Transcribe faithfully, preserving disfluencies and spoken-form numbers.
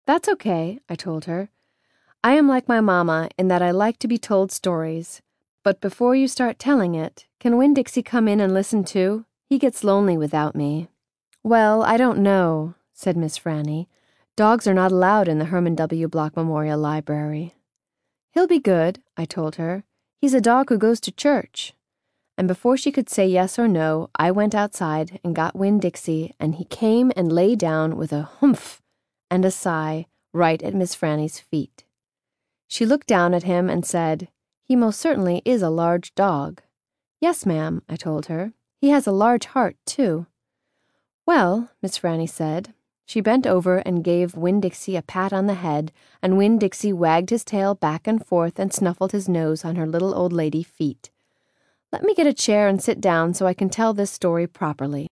That's okay, I told her. I am like my mama in that I like to be told stories. But before you start telling it, can Winn-Dixie come in and listen too? He gets lonely without me. Well, I don't know, said Miss Franny. Dogs are not allowed in the Herman W. Block Memorial Library. He'll be good, I told her. He's a dog who goes to church. And before she could say yes or no, I went outside and got Winn-Dixie, and he came and lay down with a humph and a sigh right at Miss Franny's feet. She looked down at him and said, "He most certainly is a large dog." "Yes, ma'am," I told her. "He has a large heart, too." "Well," Miss Franny said. She bent over and gave Winn-Dixie a pat on the head, and Winn-Dixie wagged his tail back and forth and snuffled his nose on her little old lady feet. "Let me get a chair and sit down so I can tell this story properly."